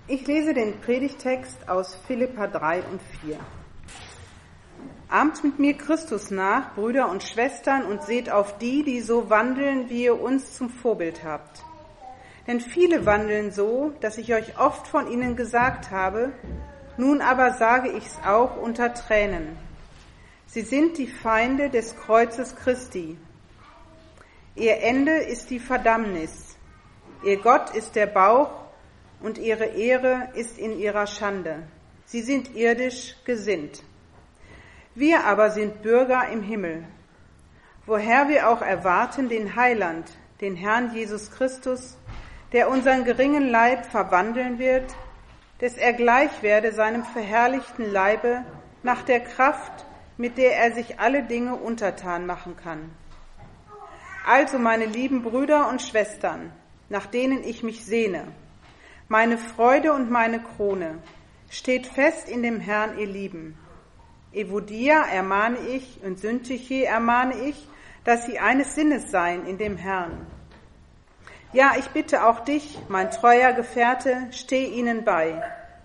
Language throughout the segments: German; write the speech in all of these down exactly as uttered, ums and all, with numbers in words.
Ich lese den Predigtext aus Philipper drei und vier. Ahmt mit mir Christus nach, Brüder und Schwestern, und seht auf die, die so wandeln, wie ihr uns zum Vorbild habt. Denn viele wandeln so, dass ich euch oft von ihnen gesagt habe, nun aber sage ich's auch unter Tränen. Sie sind die Feinde des Kreuzes Christi. Ihr Ende ist die Verdammnis. Ihr Gott ist der Bauch und ihre Ehre ist in ihrer Schande. Sie sind irdisch gesinnt. Wir aber sind Bürger im Himmel, woher wir auch erwarten den Heiland, den Herrn Jesus Christus, der unseren geringen Leib verwandeln wird, dass er gleich werde seinem verherrlichten Leibe nach der Kraft, mit der er sich alle Dinge untertan machen kann. Also, meine lieben Brüder und Schwestern, nach denen ich mich sehne, meine Freude und meine Krone, steht fest in dem Herrn, ihr Lieben. Evodia ermahne ich und Syntyche ermahne ich, dass sie eines Sinnes seien in dem Herrn. Ja, ich bitte auch dich, mein treuer Gefährte, steh ihnen bei.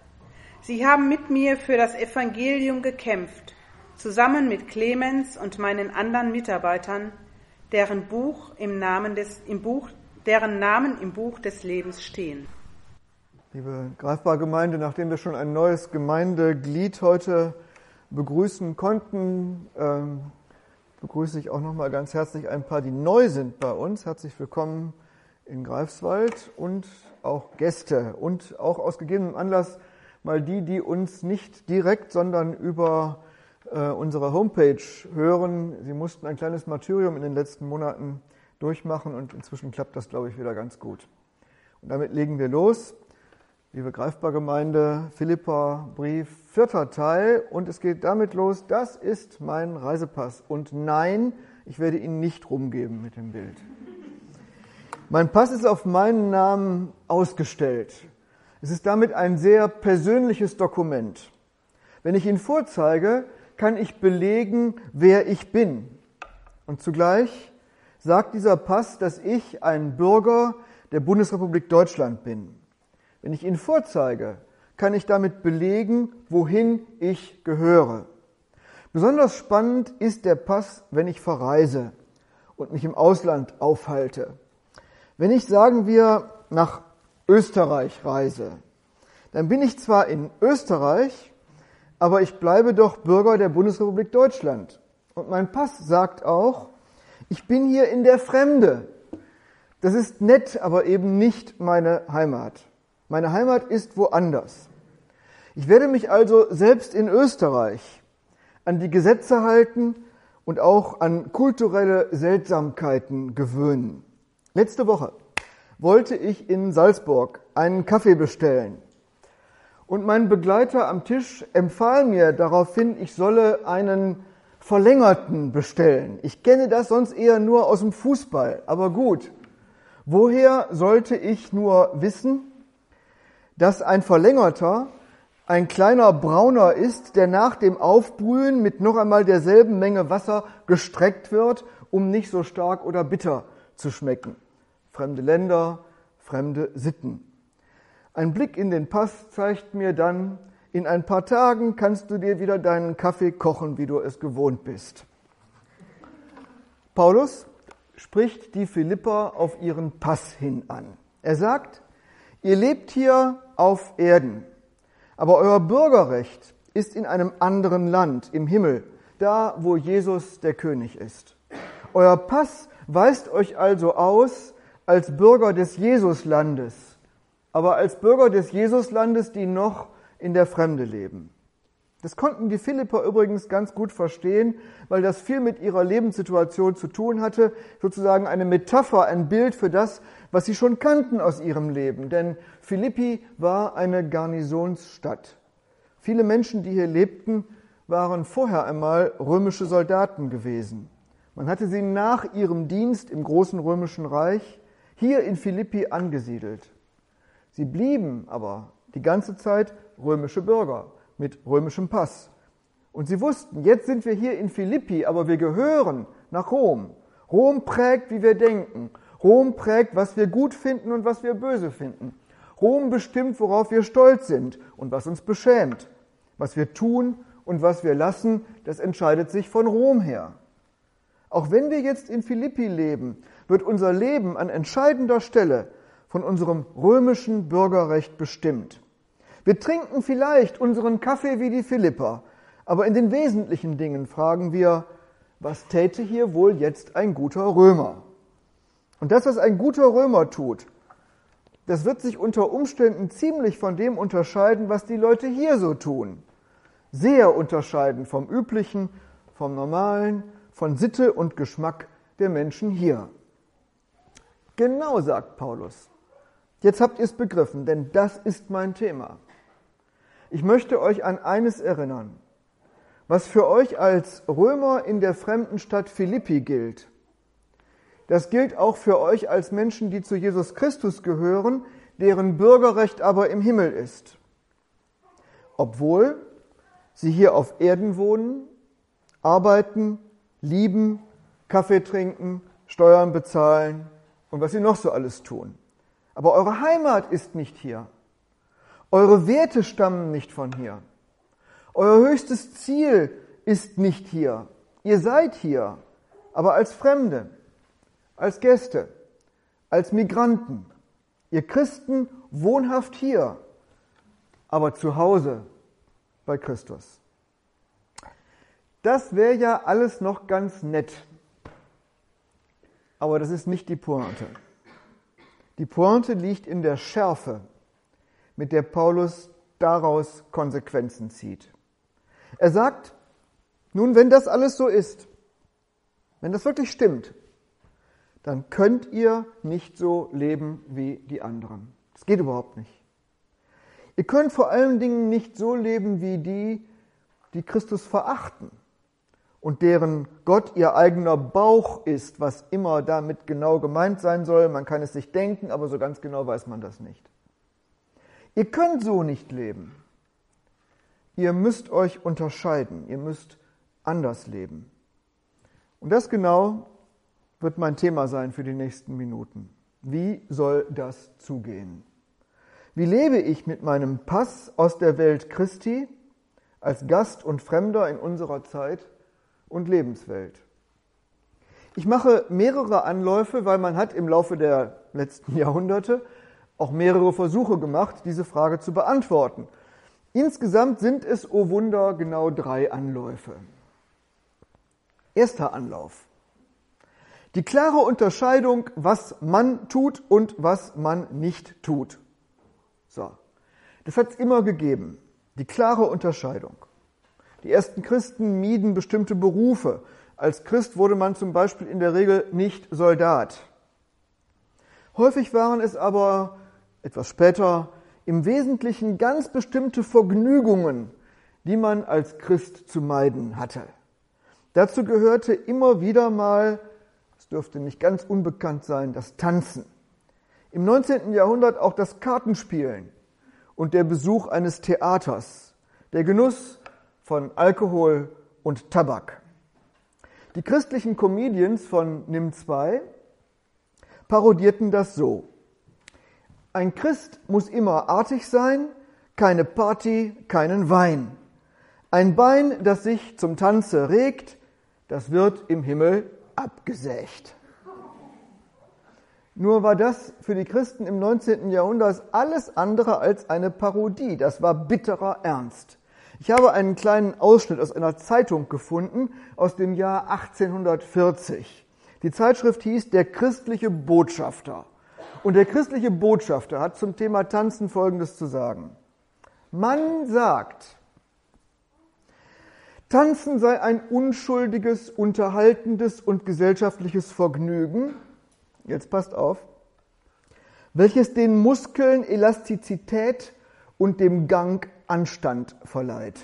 Sie haben mit mir für das Evangelium gekämpft, zusammen mit Clemens und meinen anderen Mitarbeitern, deren Buch im Namen des, im Buch, deren Namen im Buch des Lebens stehen. Liebe Greifbar-Gemeinde, nachdem wir schon ein neues Gemeindeglied heute begrüßen konnten, ähm, begrüße ich auch nochmal ganz herzlich ein paar, die neu sind bei uns. Herzlich willkommen in Greifswald und auch Gäste und auch aus gegebenem Anlass mal die, die uns nicht direkt, sondern über äh, unsere Homepage hören. Sie mussten ein kleines Martyrium in den letzten Monaten durchmachen und inzwischen klappt das, glaube ich, wieder ganz gut. Und damit legen wir los. Liebe Greifbar-Gemeinde, Philipper-Brief, vierter Teil, und es geht damit los, das ist mein Reisepass. Und nein, ich werde ihn nicht rumgeben mit dem Bild. Mein Pass ist auf meinen Namen ausgestellt. Es ist damit ein sehr persönliches Dokument. Wenn ich ihn vorzeige, kann ich belegen, wer ich bin. Und zugleich sagt dieser Pass, dass ich ein Bürger der Bundesrepublik Deutschland bin. Wenn ich ihn vorzeige, kann ich damit belegen, wohin ich gehöre. Besonders spannend ist der Pass, wenn ich verreise und mich im Ausland aufhalte. Wenn ich, sagen wir, nach Österreich reise, dann bin ich zwar in Österreich, aber ich bleibe doch Bürger der Bundesrepublik Deutschland. Und mein Pass sagt auch, ich bin hier in der Fremde. Das ist nett, aber eben nicht meine Heimat. Meine Heimat ist woanders. Ich werde mich also selbst in Österreich an die Gesetze halten und auch an kulturelle Seltsamkeiten gewöhnen. Letzte Woche wollte ich in Salzburg einen Kaffee bestellen. Und mein Begleiter am Tisch empfahl mir daraufhin, ich solle einen verlängerten bestellen. Ich kenne das sonst eher nur aus dem Fußball, aber gut. Woher sollte ich nur wissen, dass ein verlängerter ein kleiner Brauner ist, der nach dem Aufbrühen mit noch einmal derselben Menge Wasser gestreckt wird, um nicht so stark oder bitter zu schmecken. Fremde Länder, fremde Sitten. Ein Blick in den Pass zeigt mir dann, in ein paar Tagen kannst du dir wieder deinen Kaffee kochen, wie du es gewohnt bist. Paulus spricht die Philipper auf ihren Pass hin an. Er sagt, ihr lebt hier auf Erden, aber euer Bürgerrecht ist in einem anderen Land, im Himmel, da wo Jesus der König ist. Euer Pass weist euch also aus als Bürger des Jesuslandes, aber als Bürger des Jesuslandes, die noch in der Fremde leben. Das konnten die Philipper übrigens ganz gut verstehen, weil das viel mit ihrer Lebenssituation zu tun hatte, sozusagen eine Metapher, ein Bild für das, was sie schon kannten aus ihrem Leben. Denn Philippi war eine Garnisonsstadt. Viele Menschen, die hier lebten, waren vorher einmal römische Soldaten gewesen. Man hatte sie nach ihrem Dienst im großen römischen Reich hier in Philippi angesiedelt. Sie blieben aber die ganze Zeit römische Bürger mit römischem Pass. Und sie wussten, jetzt sind wir hier in Philippi, aber wir gehören nach Rom. Rom prägt, wie wir denken. Rom prägt, was wir gut finden und was wir böse finden. Rom bestimmt, worauf wir stolz sind und was uns beschämt. Was wir tun und was wir lassen, das entscheidet sich von Rom her. Auch wenn wir jetzt in Philippi leben, wird unser Leben an entscheidender Stelle von unserem römischen Bürgerrecht bestimmt. Wir trinken vielleicht unseren Kaffee wie die Philipper, aber in den wesentlichen Dingen fragen wir, was täte hier wohl jetzt ein guter Römer? Und das, was ein guter Römer tut, das wird sich unter Umständen ziemlich von dem unterscheiden, was die Leute hier so tun. Sehr unterscheiden vom Üblichen, vom Normalen, von Sitte und Geschmack der Menschen hier. Genau, sagt Paulus. Jetzt habt ihr es begriffen, denn das ist mein Thema. Ich möchte euch an eines erinnern, was für euch als Römer in der fremden Stadt Philippi gilt. Das gilt auch für euch als Menschen, die zu Jesus Christus gehören, deren Bürgerrecht aber im Himmel ist. Obwohl sie hier auf Erden wohnen, arbeiten, lieben, Kaffee trinken, Steuern bezahlen und was sie noch so alles tun. Aber eure Heimat ist nicht hier. Eure Werte stammen nicht von hier. Euer höchstes Ziel ist nicht hier. Ihr seid hier, aber als Fremde, als Gäste, als Migranten. Ihr Christen wohnhaft hier, aber zu Hause bei Christus. Das wäre ja alles noch ganz nett. Aber das ist nicht die Pointe. Die Pointe liegt in der Schärfe, mit der Paulus daraus Konsequenzen zieht. Er sagt, nun, wenn das alles so ist, wenn das wirklich stimmt, dann könnt ihr nicht so leben wie die anderen. Das geht überhaupt nicht. Ihr könnt vor allen Dingen nicht so leben wie die, die Christus verachten und deren Gott ihr eigener Bauch ist, was immer damit genau gemeint sein soll. Man kann es sich denken, aber so ganz genau weiß man das nicht. Ihr könnt so nicht leben. Ihr müsst euch unterscheiden, ihr müsst anders leben. Und das genau wird mein Thema sein für die nächsten Minuten. Wie soll das zugehen? Wie lebe ich mit meinem Pass aus der Welt Christi als Gast und Fremder in unserer Zeit und Lebenswelt? Ich mache mehrere Anläufe, weil man hat im Laufe der letzten Jahrhunderte auch mehrere Versuche gemacht, diese Frage zu beantworten. Insgesamt sind es, oh Wunder, genau drei Anläufe. Erster Anlauf. Die klare Unterscheidung, was man tut und was man nicht tut. So, das hat es immer gegeben, die klare Unterscheidung. Die ersten Christen mieden bestimmte Berufe. Als Christ wurde man zum Beispiel in der Regel nicht Soldat. Häufig waren es aber, etwas später, im Wesentlichen ganz bestimmte Vergnügungen, die man als Christ zu meiden hatte. Dazu gehörte immer wieder mal, es dürfte nicht ganz unbekannt sein, das Tanzen. Im neunzehnten Jahrhundert auch das Kartenspielen und der Besuch eines Theaters, der Genuss von Alkohol und Tabak. Die christlichen Comedians von N I M zwei parodierten das so: Ein Christ muss immer artig sein, keine Party, keinen Wein. Ein Bein, das sich zum Tanze regt, das wird im Himmel abgesägt. Nur war das für die Christen im neunzehnten Jahrhundert alles andere als eine Parodie. Das war bitterer Ernst. Ich habe einen kleinen Ausschnitt aus einer Zeitung gefunden aus dem Jahr achtzehnhundertvierzig. Die Zeitschrift hieß Der christliche Botschafter. Und der christliche Botschafter hat zum Thema Tanzen Folgendes zu sagen. Man sagt, Tanzen sei ein unschuldiges, unterhaltendes und gesellschaftliches Vergnügen, jetzt passt auf, welches den Muskeln Elastizität und dem Gang Anstand verleiht.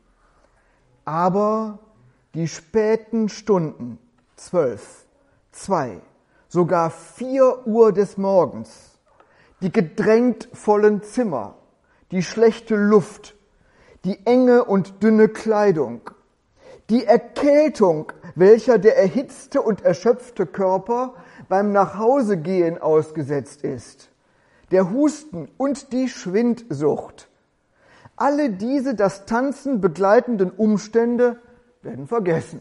Aber die späten Stunden, zwölf, zwei, sogar vier Uhr des Morgens, die gedrängt vollen Zimmer, die schlechte Luft, die enge und dünne Kleidung, die Erkältung, welcher der erhitzte und erschöpfte Körper beim Nachhausegehen ausgesetzt ist, der Husten und die Schwindsucht. Alle diese das Tanzen begleitenden Umstände werden vergessen.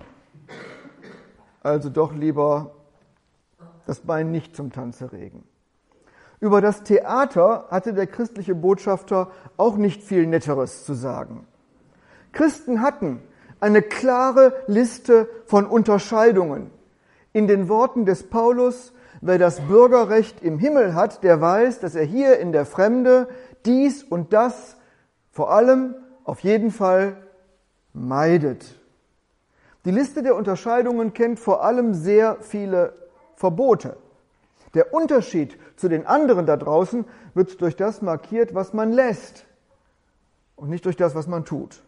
Also doch lieber das Bein nicht zum Tanze regen. Über das Theater hatte der christliche Botschafter auch nicht viel Netteres zu sagen. Christen hatten eine klare Liste von Unterscheidungen. In den Worten des Paulus: Wer das Bürgerrecht im Himmel hat, der weiß, dass er hier in der Fremde dies und das vor allem auf jeden Fall meidet. Die Liste der Unterscheidungen kennt vor allem sehr viele Verbote. Der Unterschied zu den anderen da draußen wird durch das markiert, was man lässt und nicht durch das, was man tut.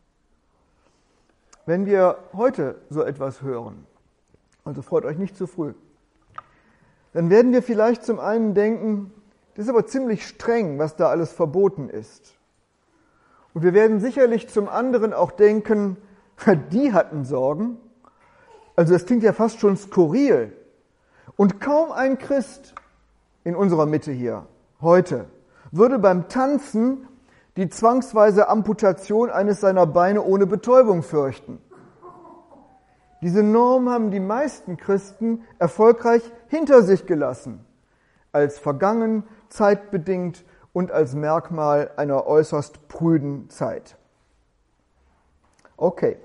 Wenn wir heute so etwas hören, also freut euch nicht zu früh, dann werden wir vielleicht zum einen denken, das ist aber ziemlich streng, was da alles verboten ist. Und wir werden sicherlich zum anderen auch denken, die hatten Sorgen. Also das klingt ja fast schon skurril. Und kaum ein Christ in unserer Mitte hier heute würde beim Tanzen die zwangsweise Amputation eines seiner Beine ohne Betäubung fürchten. Diese Norm haben die meisten Christen erfolgreich hinter sich gelassen, als vergangen, zeitbedingt und als Merkmal einer äußerst prüden Zeit. Okay.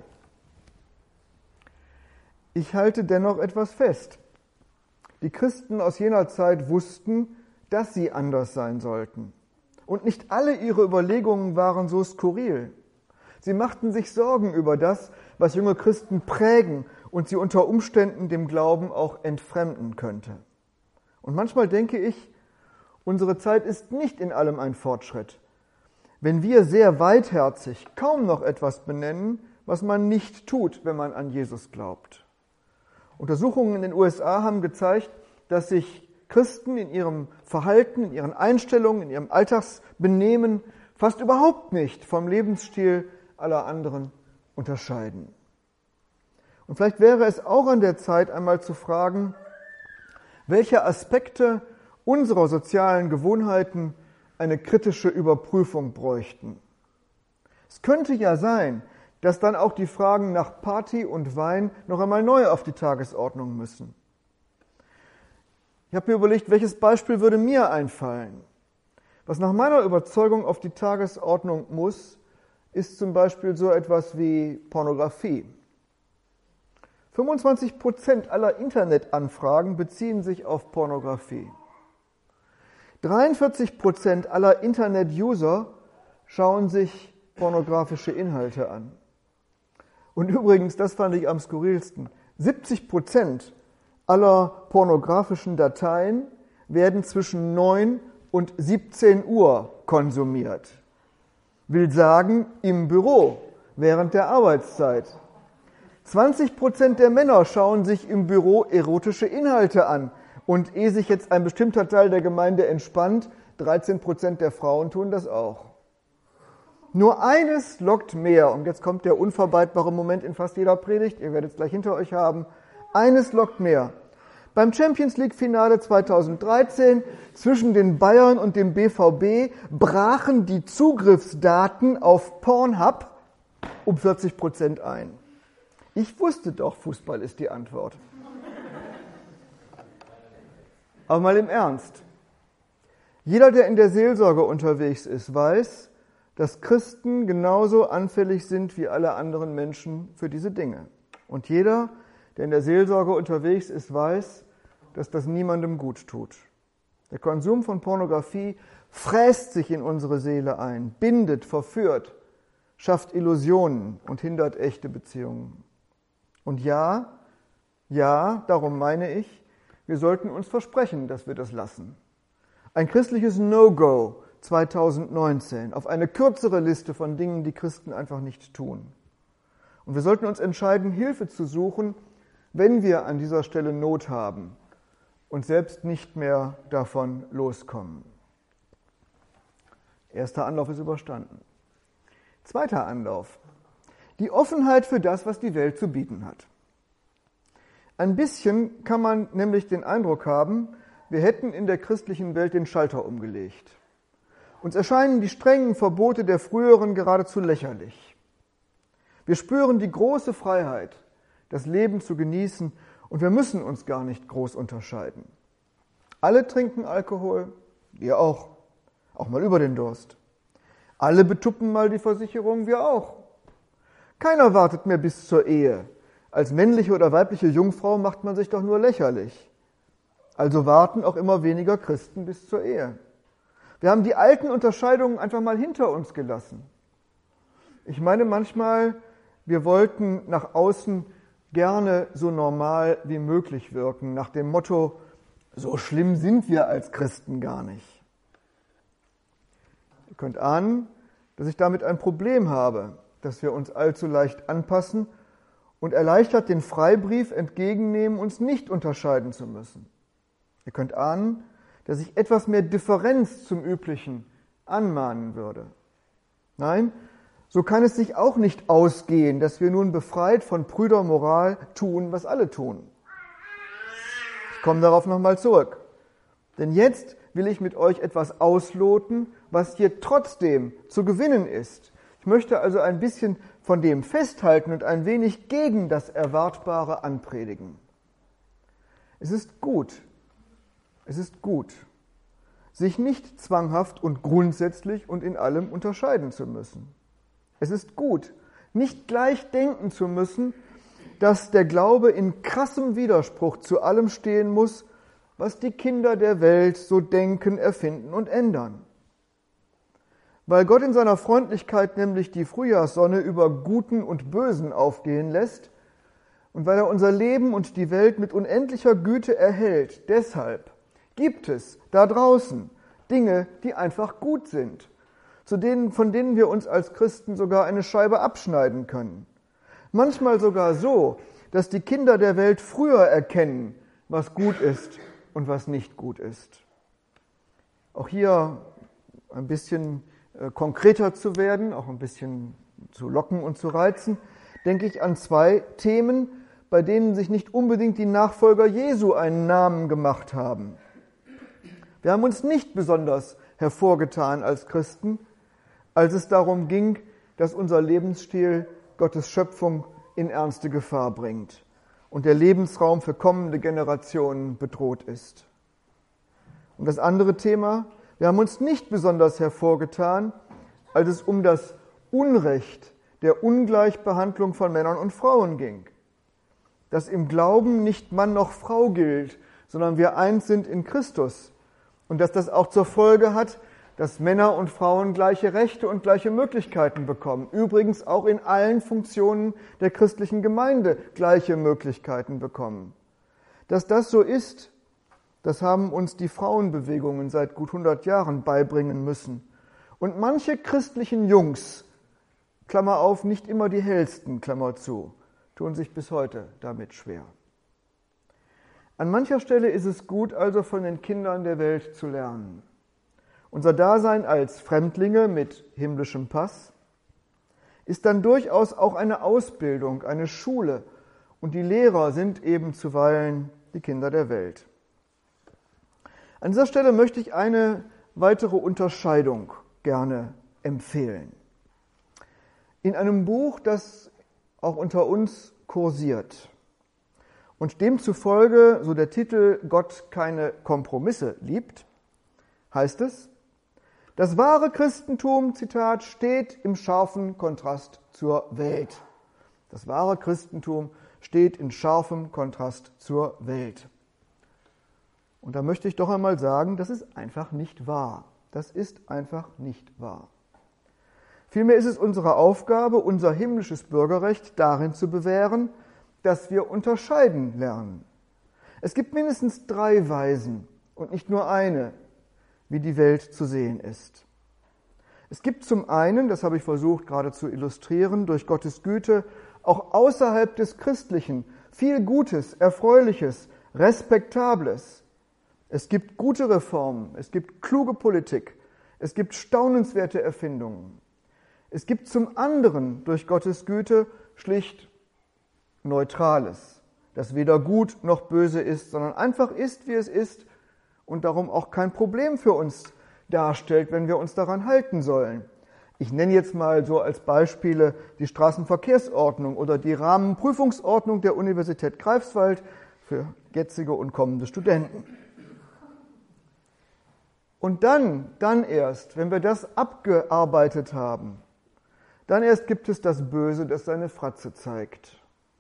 Ich halte dennoch etwas fest. Die Christen aus jener Zeit wussten, dass sie anders sein sollten. Und nicht alle ihre Überlegungen waren so skurril. Sie machten sich Sorgen über das, was junge Christen prägen und sie unter Umständen dem Glauben auch entfremden könnte. Und manchmal denke ich, unsere Zeit ist nicht in allem ein Fortschritt, wenn wir sehr weitherzig kaum noch etwas benennen, was man nicht tut, wenn man an Jesus glaubt. Untersuchungen in den U S A haben gezeigt, dass sich Christen in ihrem Verhalten, in ihren Einstellungen, in ihrem Alltagsbenehmen fast überhaupt nicht vom Lebensstil aller anderen unterscheiden. Und vielleicht wäre es auch an der Zeit, einmal zu fragen, welche Aspekte unserer sozialen Gewohnheiten eine kritische Überprüfung bräuchten. Es könnte ja sein, dass dann auch die Fragen nach Party und Wein noch einmal neu auf die Tagesordnung müssen. Ich habe mir überlegt, welches Beispiel würde mir einfallen. Was nach meiner Überzeugung auf die Tagesordnung muss, ist zum Beispiel so etwas wie Pornografie. fünfundzwanzig Prozent aller Internetanfragen beziehen sich auf Pornografie. dreiundvierzig Prozent aller Internet-User schauen sich pornografische Inhalte an. Und übrigens, das fand ich am skurrilsten, siebzig Prozent aller pornografischen Dateien werden zwischen neun und siebzehn Uhr konsumiert. Will sagen, im Büro, während der Arbeitszeit. zwanzig Prozent der Männer schauen sich im Büro erotische Inhalte an. Und ehe sich jetzt ein bestimmter Teil der Gemeinde entspannt, dreizehn Prozent der Frauen tun das auch. Nur eines lockt mehr, und jetzt kommt der unvermeidbare Moment in fast jeder Predigt, ihr werdet es gleich hinter euch haben, eines lockt mehr. Beim Champions League Finale zweitausenddreizehn zwischen den Bayern und dem B V B brachen die Zugriffsdaten auf Pornhub um vierzig Prozent ein. Ich wusste doch, Fußball ist die Antwort. Aber mal im Ernst. Jeder, der in der Seelsorge unterwegs ist, weiß, dass Christen genauso anfällig sind wie alle anderen Menschen für diese Dinge. Und jeder, der in der Seelsorge unterwegs ist, weiß, dass das niemandem gut tut. Der Konsum von Pornografie fräst sich in unsere Seele ein, bindet, verführt, schafft Illusionen und hindert echte Beziehungen. Und ja, ja, darum meine ich, wir sollten uns versprechen, dass wir das lassen. Ein christliches No-Go zweitausendneunzehn auf eine kürzere Liste von Dingen, die Christen einfach nicht tun. Und wir sollten uns entscheiden, Hilfe zu suchen, wenn wir an dieser Stelle Not haben und selbst nicht mehr davon loskommen. Erster Anlauf ist überstanden. Zweiter Anlauf. Die Offenheit für das, was die Welt zu bieten hat. Ein bisschen kann man nämlich den Eindruck haben, wir hätten in der christlichen Welt den Schalter umgelegt. Uns erscheinen die strengen Verbote der früheren geradezu lächerlich. Wir spüren die große Freiheit, das Leben zu genießen, und wir müssen uns gar nicht groß unterscheiden. Alle trinken Alkohol, wir auch, auch mal über den Durst. Alle betuppen mal die Versicherung, wir auch. Keiner wartet mehr bis zur Ehe. Als männliche oder weibliche Jungfrau macht man sich doch nur lächerlich. Also warten auch immer weniger Christen bis zur Ehe. Wir haben die alten Unterscheidungen einfach mal hinter uns gelassen. Ich meine manchmal, wir wollten nach außen gerne so normal wie möglich wirken, nach dem Motto, so schlimm sind wir als Christen gar nicht. Ihr könnt ahnen, dass ich damit ein Problem habe, dass wir uns allzu leicht anpassen und erleichtert den Freibrief entgegennehmen, uns nicht unterscheiden zu müssen. Ihr könnt ahnen, dass ich etwas mehr Differenz zum Üblichen anmahnen würde. Nein, so kann es sich auch nicht ausgehen, dass wir nun befreit von prüder Moral tun, was alle tun. Ich komme darauf nochmal zurück. Denn jetzt will ich mit euch etwas ausloten, was hier trotzdem zu gewinnen ist. Ich möchte also ein bisschen von dem festhalten und ein wenig gegen das Erwartbare anpredigen. Es ist gut, es ist gut, sich nicht zwanghaft und grundsätzlich und in allem unterscheiden zu müssen. Es ist gut, nicht gleich denken zu müssen, dass der Glaube in krassem Widerspruch zu allem stehen muss, was die Kinder der Welt so denken, erfinden und ändern. Weil Gott in seiner Freundlichkeit nämlich die Frühjahrssonne über Guten und Bösen aufgehen lässt und weil er unser Leben und die Welt mit unendlicher Güte erhält, deshalb gibt es da draußen Dinge, die einfach gut sind, zu denen, von denen wir uns als Christen sogar eine Scheibe abschneiden können. Manchmal sogar so, dass die Kinder der Welt früher erkennen, was gut ist und was nicht gut ist. Auch hier ein bisschen äh, konkreter zu werden, auch ein bisschen zu locken und zu reizen, denke ich an zwei Themen, bei denen sich nicht unbedingt die Nachfolger Jesu einen Namen gemacht haben. Wir haben uns nicht besonders hervorgetan als Christen, als es darum ging, dass unser Lebensstil Gottes Schöpfung in ernste Gefahr bringt und der Lebensraum für kommende Generationen bedroht ist. Und das andere Thema, wir haben uns nicht besonders hervorgetan, als es um das Unrecht der Ungleichbehandlung von Männern und Frauen ging. Dass im Glauben nicht Mann noch Frau gilt, sondern wir eins sind in Christus. Und dass das auch zur Folge hat, dass Männer und Frauen gleiche Rechte und gleiche Möglichkeiten bekommen. Übrigens auch in allen Funktionen der christlichen Gemeinde gleiche Möglichkeiten bekommen. Dass das so ist, das haben uns die Frauenbewegungen seit gut hundert Jahren beibringen müssen. Und manche christlichen Jungs, Klammer auf, nicht immer die hellsten, Klammer zu, tun sich bis heute damit schwer. An mancher Stelle ist es gut, also von den Kindern der Welt zu lernen. Unser Dasein als Fremdlinge mit himmlischem Pass ist dann durchaus auch eine Ausbildung, eine Schule. Und die Lehrer sind eben zuweilen die Kinder der Welt. An dieser Stelle möchte ich eine weitere Unterscheidung gerne empfehlen. In einem Buch, das auch unter uns kursiert und demzufolge, so der Titel, Gott keine Kompromisse liebt, heißt es, das wahre Christentum, Zitat, steht im scharfen Kontrast zur Welt. Das wahre Christentum steht in scharfem Kontrast zur Welt. Und da möchte ich doch einmal sagen, das ist einfach nicht wahr. Das ist einfach nicht wahr. Vielmehr ist es unsere Aufgabe, unser himmlisches Bürgerrecht darin zu bewähren, dass wir unterscheiden lernen. Es gibt mindestens drei Weisen und nicht nur eine, wie die Welt zu sehen ist. Es gibt zum einen, das habe ich versucht gerade zu illustrieren, durch Gottes Güte auch außerhalb des Christlichen viel Gutes, Erfreuliches, Respektables. Es gibt gute Reformen, es gibt kluge Politik, es gibt staunenswerte Erfindungen. Es gibt zum anderen durch Gottes Güte schlicht Neutrales, das weder gut noch böse ist, sondern einfach ist, wie es ist und darum auch kein Problem für uns darstellt, wenn wir uns daran halten sollen. Ich nenne jetzt mal so als Beispiele die Straßenverkehrsordnung oder die Rahmenprüfungsordnung der Universität Greifswald für jetzige und kommende Studenten. Und dann, dann erst, wenn wir das abgearbeitet haben, dann erst gibt es das Böse, das seine Fratze zeigt.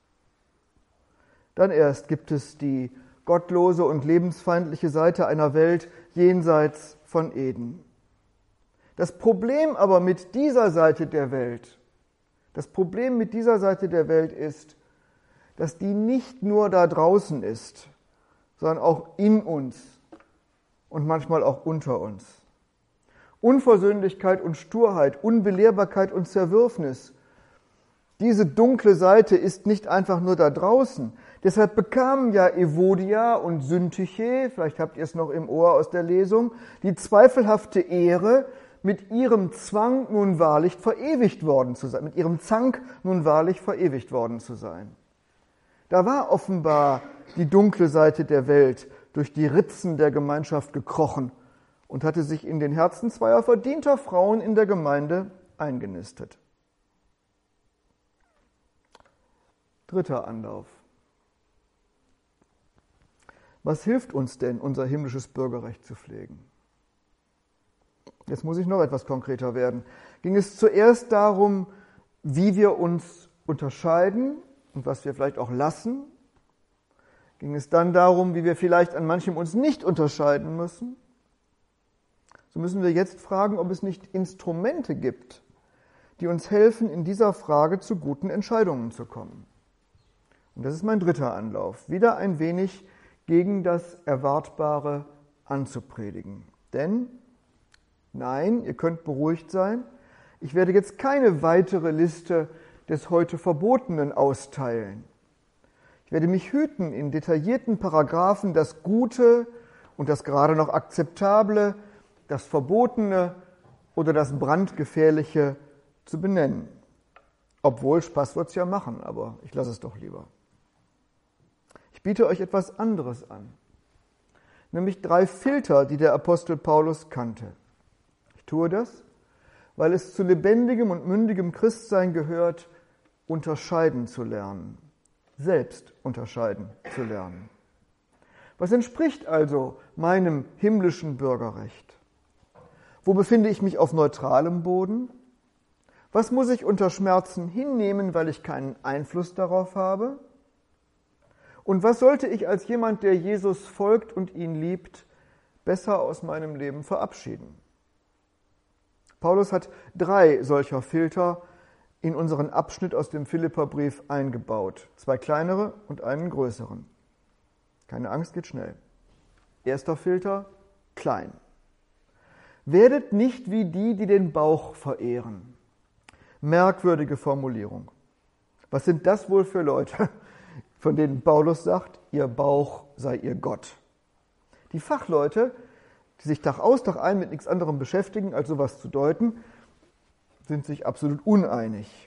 Dann erst gibt es die gottlose und lebensfeindliche Seite einer Welt jenseits von Eden. Das Problem aber mit dieser Seite der Welt, das Problem mit dieser Seite der Welt ist, dass die nicht nur da draußen ist, sondern auch in uns und manchmal auch unter uns. Unversöhnlichkeit und Sturheit, Unbelehrbarkeit und Zerwürfnis. Diese dunkle Seite ist nicht einfach nur da draußen. Deshalb bekamen ja Evodia und Syntyche, vielleicht habt ihr es noch im Ohr aus der Lesung, die zweifelhafte Ehre, mit ihrem Zwang nun wahrlich verewigt worden zu sein, mit ihrem Zank nun wahrlich verewigt worden zu sein. Da war offenbar die dunkle Seite der Welt durch die Ritzen der Gemeinschaft gekrochen und hatte sich in den Herzen zweier verdienter Frauen in der Gemeinde eingenistet. Dritter Anlauf. Was hilft uns denn, unser himmlisches Bürgerrecht zu pflegen? Jetzt muss ich noch etwas konkreter werden. Ging es zuerst darum, wie wir uns unterscheiden und was wir vielleicht auch lassen? Ging es dann darum, wie wir vielleicht an manchem uns nicht unterscheiden müssen? So müssen wir jetzt fragen, ob es nicht Instrumente gibt, die uns helfen, in dieser Frage zu guten Entscheidungen zu kommen. Und das ist mein dritter Anlauf, wieder ein wenig gegen das Erwartbare anzupredigen. Denn, nein, ihr könnt beruhigt sein, ich werde jetzt keine weitere Liste des heute Verbotenen austeilen. Ich werde mich hüten, in detaillierten Paragraphen das Gute und das gerade noch Akzeptable, das Verbotene oder das Brandgefährliche zu benennen. Obwohl, Spaß wird's ja machen, aber ich lasse es doch lieber. Ich biete euch etwas anderes an, nämlich drei Filter, die der Apostel Paulus kannte. Ich tue das, weil es zu lebendigem und mündigem Christsein gehört, unterscheiden zu lernen, selbst unterscheiden zu lernen. Was entspricht also meinem himmlischen Bürgerrecht? Wo befinde ich mich auf neutralem Boden? Was muss ich unter Schmerzen hinnehmen, weil ich keinen Einfluss darauf habe? Und was sollte ich als jemand, der Jesus folgt und ihn liebt, besser aus meinem Leben verabschieden? Paulus hat drei solcher Filter in unseren Abschnitt aus dem Philipperbrief eingebaut. Zwei kleinere und einen größeren. Keine Angst, geht schnell. Erster Filter, klein. Werdet nicht wie die, die den Bauch verehren. Merkwürdige Formulierung. Was sind das wohl für Leute, von denen Paulus sagt, ihr Bauch sei ihr Gott? Die Fachleute, die sich Tag aus, Tag ein mit nichts anderem beschäftigen, als sowas zu deuten, sind sich absolut uneinig.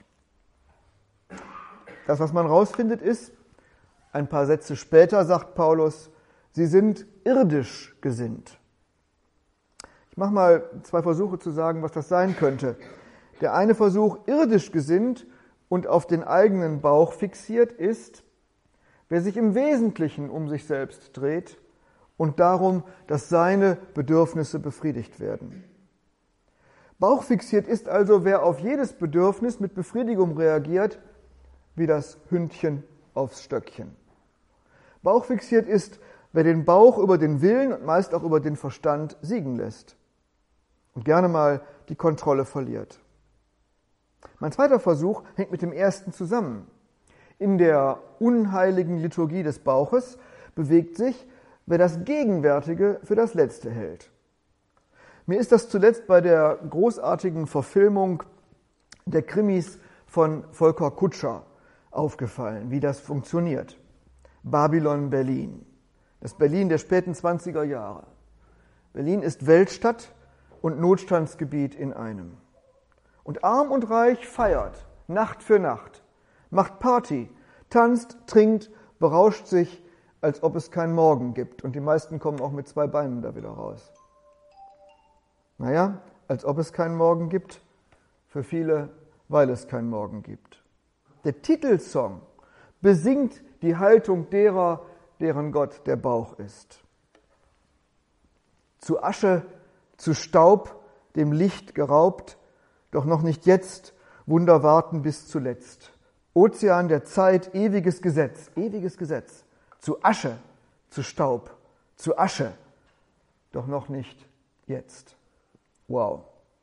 Das, was man rausfindet, ist, ein paar Sätze später sagt Paulus, sie sind irdisch gesinnt. Ich mache mal zwei Versuche zu sagen, was das sein könnte. Der eine Versuch, irdisch gesinnt und auf den eigenen Bauch fixiert, ist, wer sich im Wesentlichen um sich selbst dreht und darum, dass seine Bedürfnisse befriedigt werden. Bauchfixiert ist also, wer auf jedes Bedürfnis mit Befriedigung reagiert, wie das Hündchen aufs Stöckchen. Bauchfixiert ist, wer den Bauch über den Willen und meist auch über den Verstand siegen lässt und gerne mal die Kontrolle verliert. Mein zweiter Versuch hängt mit dem ersten zusammen. In der unheiligen Liturgie des Bauches bewegt sich, wer das Gegenwärtige für das Letzte hält. Mir ist das zuletzt bei der großartigen Verfilmung der Krimis von Volker Kutscher aufgefallen, wie das funktioniert. Babylon Berlin, das Berlin der späten zwanziger Jahre. Berlin ist Weltstadt und Notstandsgebiet in einem. Und arm und reich feiert, Nacht für Nacht, macht Party, tanzt, trinkt, berauscht sich als ob es keinen Morgen gibt. Und die meisten kommen auch mit zwei Beinen da wieder raus. Naja, als ob es keinen Morgen gibt, für viele, weil es keinen Morgen gibt. Der Titelsong besingt die Haltung derer, deren Gott der Bauch ist. Zu Asche, zu Staub, dem Licht geraubt, doch noch nicht jetzt, Wunder warten bis zuletzt. Ozean der Zeit, ewiges Gesetz, ewiges Gesetz. Zu Asche, zu Staub, zu Asche, doch noch nicht jetzt. Wow.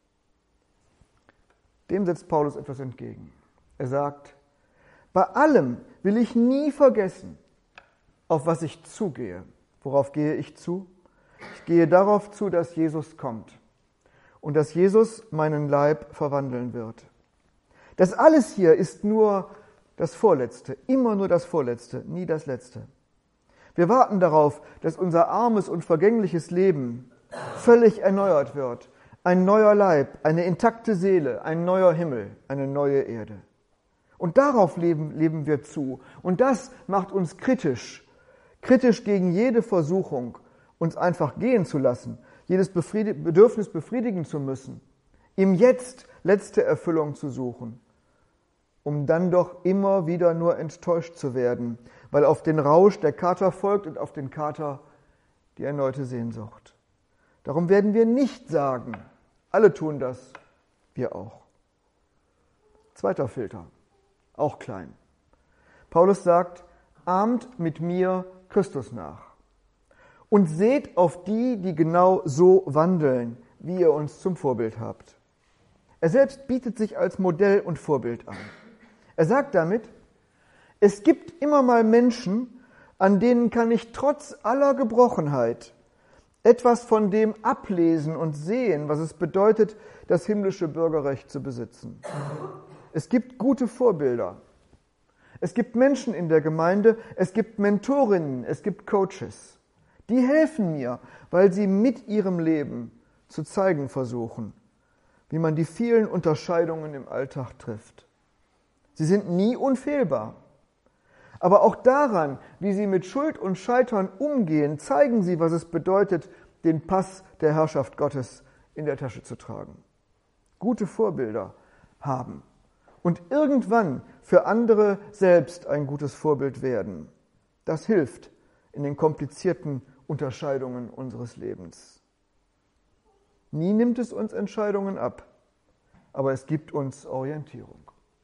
Dem setzt Paulus etwas entgegen. Er sagt, bei allem will ich nie vergessen, auf was ich zugehe. Worauf gehe ich zu? Ich gehe darauf zu, dass Jesus kommt und dass Jesus meinen Leib verwandeln wird. Das alles hier ist nur das Vorletzte, immer nur das Vorletzte, nie das Letzte. Wir warten darauf, dass unser armes und vergängliches Leben völlig erneuert wird. Ein neuer Leib, eine intakte Seele, ein neuer Himmel, eine neue Erde. Und darauf leben, leben wir zu. Und das macht uns kritisch. Kritisch gegen jede Versuchung, uns einfach gehen zu lassen, jedes Befried- Bedürfnis befriedigen zu müssen, im Jetzt letzte Erfüllung zu suchen, um dann doch immer wieder nur enttäuscht zu werden, weil auf den Rausch der Kater folgt und auf den Kater die erneute Sehnsucht. Darum werden wir nicht sagen, alle tun das, wir auch. Zweiter Filter, auch klein. Paulus sagt, ahmt mit mir Christus nach und seht auf die, die genau so wandeln, wie ihr uns zum Vorbild habt. Er selbst bietet sich als Modell und Vorbild an. Er sagt damit, es gibt immer mal Menschen, an denen kann ich trotz aller Gebrochenheit etwas von dem ablesen und sehen, was es bedeutet, das himmlische Bürgerrecht zu besitzen. Es gibt gute Vorbilder. Es gibt Menschen in der Gemeinde, es gibt Mentorinnen, es gibt Coaches. Die helfen mir, weil sie mit ihrem Leben zu zeigen versuchen, wie man die vielen Unterscheidungen im Alltag trifft. Sie sind nie unfehlbar. Aber auch daran, wie sie mit Schuld und Scheitern umgehen, zeigen sie, was es bedeutet, den Pass der Herrschaft Gottes in der Tasche zu tragen. Gute Vorbilder haben und irgendwann für andere selbst ein gutes Vorbild werden. Das hilft in den komplizierten Unterscheidungen unseres Lebens. Nie nimmt es uns Entscheidungen ab, aber es gibt uns Orientierung.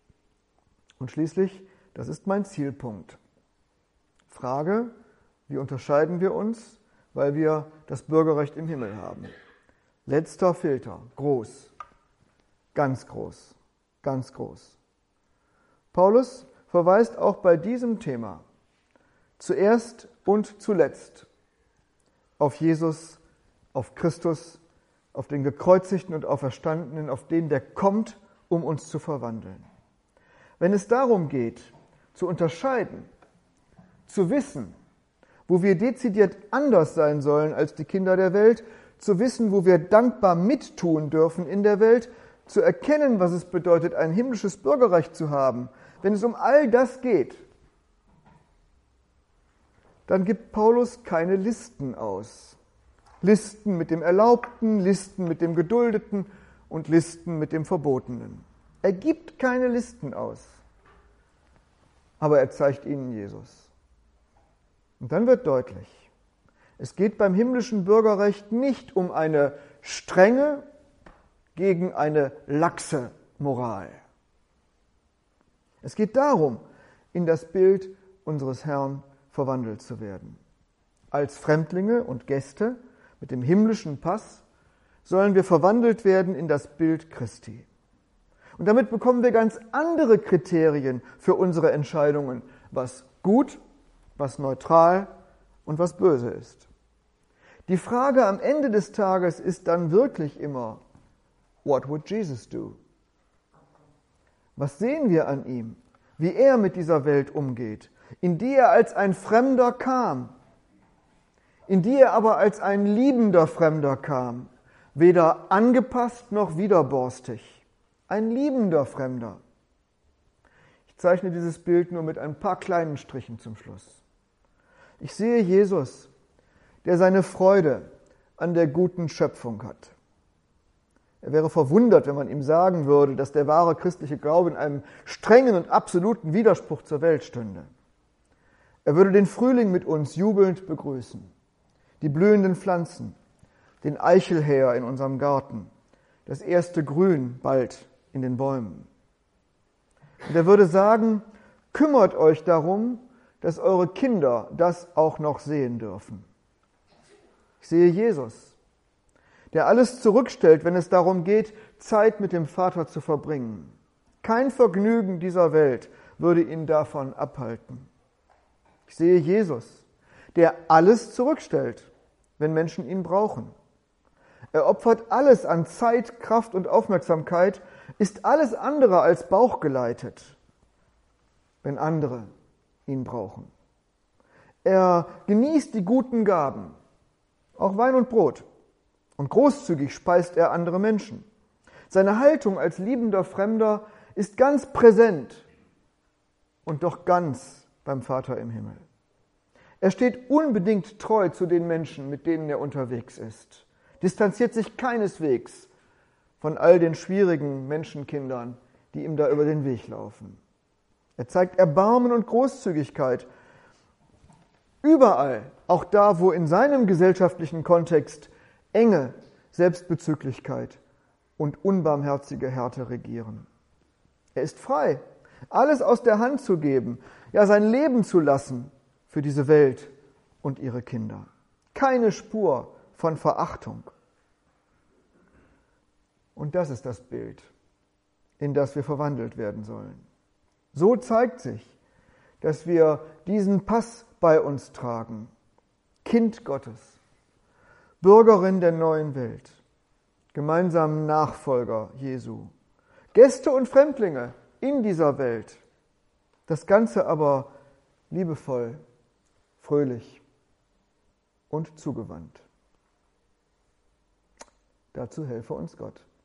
Und schließlich, das ist mein Zielpunkt. Frage, wie unterscheiden wir uns, weil wir das Bürgerrecht im Himmel haben? Letzter Filter, groß, ganz groß, ganz groß. Paulus verweist auch bei diesem Thema zuerst und zuletzt auf Jesus, auf Christus, auf den Gekreuzigten und Auferstandenen, auf den, der kommt, um uns zu verwandeln. Wenn es darum geht, zu unterscheiden, zu wissen, wo wir dezidiert anders sein sollen als die Kinder der Welt, zu wissen, wo wir dankbar mittun dürfen in der Welt, zu erkennen, was es bedeutet, ein himmlisches Bürgerrecht zu haben, wenn es um all das geht, dann gibt Paulus keine Listen aus. Listen mit dem Erlaubten, Listen mit dem Geduldeten und Listen mit dem Verbotenen. Er gibt keine Listen aus, aber er zeigt ihnen Jesus. Und dann wird deutlich, es geht beim himmlischen Bürgerrecht nicht um eine strenge gegen eine laxe Moral. Es geht darum, in das Bild unseres Herrn verwandelt zu werden. Als Fremdlinge und Gäste mit dem himmlischen Pass sollen wir verwandelt werden in das Bild Christi. Und damit bekommen wir ganz andere Kriterien für unsere Entscheidungen, was gut, was neutral und was böse ist. Die Frage am Ende des Tages ist dann wirklich immer, what would Jesus do? Was sehen wir an ihm, wie er mit dieser Welt umgeht, in die er als ein Fremder kam, in die er aber als ein liebender Fremder kam, weder angepasst noch widerborstig. Ein liebender Fremder. Ich zeichne dieses Bild nur mit ein paar kleinen Strichen zum Schluss. Ich sehe Jesus, der seine Freude an der guten Schöpfung hat. Er wäre verwundert, wenn man ihm sagen würde, dass der wahre christliche Glaube in einem strengen und absoluten Widerspruch zur Welt stünde. Er würde den Frühling mit uns jubelnd begrüßen, die blühenden Pflanzen, den Eichelhäher in unserem Garten, das erste Grün bald in den Bäumen. Und er würde sagen, kümmert euch darum, dass eure Kinder das auch noch sehen dürfen. Ich sehe Jesus, der alles zurückstellt, wenn es darum geht, Zeit mit dem Vater zu verbringen. Kein Vergnügen dieser Welt würde ihn davon abhalten. Ich sehe Jesus, der alles zurückstellt, wenn Menschen ihn brauchen. Er opfert alles an Zeit, Kraft und Aufmerksamkeit, ist alles andere als bauchgeleitet, wenn andere ihn brauchen. Er genießt die guten Gaben, auch Wein und Brot, und großzügig speist er andere Menschen. Seine Haltung als liebender Fremder ist ganz präsent und doch ganz beim Vater im Himmel. Er steht unbedingt treu zu den Menschen, mit denen er unterwegs ist, distanziert sich keineswegs von all den schwierigen Menschenkindern, die ihm da über den Weg laufen. Er zeigt Erbarmen und Großzügigkeit überall, auch da, wo in seinem gesellschaftlichen Kontext Enge, Selbstbezüglichkeit und unbarmherzige Härte regieren. Er ist frei, alles aus der Hand zu geben, ja sein Leben zu lassen für diese Welt und ihre Kinder. Keine Spur von Verachtung. Und das ist das Bild, in das wir verwandelt werden sollen. So zeigt sich, dass wir diesen Pass bei uns tragen. Kind Gottes, Bürgerin der neuen Welt, gemeinsamen Nachfolger Jesu, Gäste und Fremdlinge in dieser Welt. Das Ganze aber liebevoll, fröhlich und zugewandt. Dazu helfe uns Gott.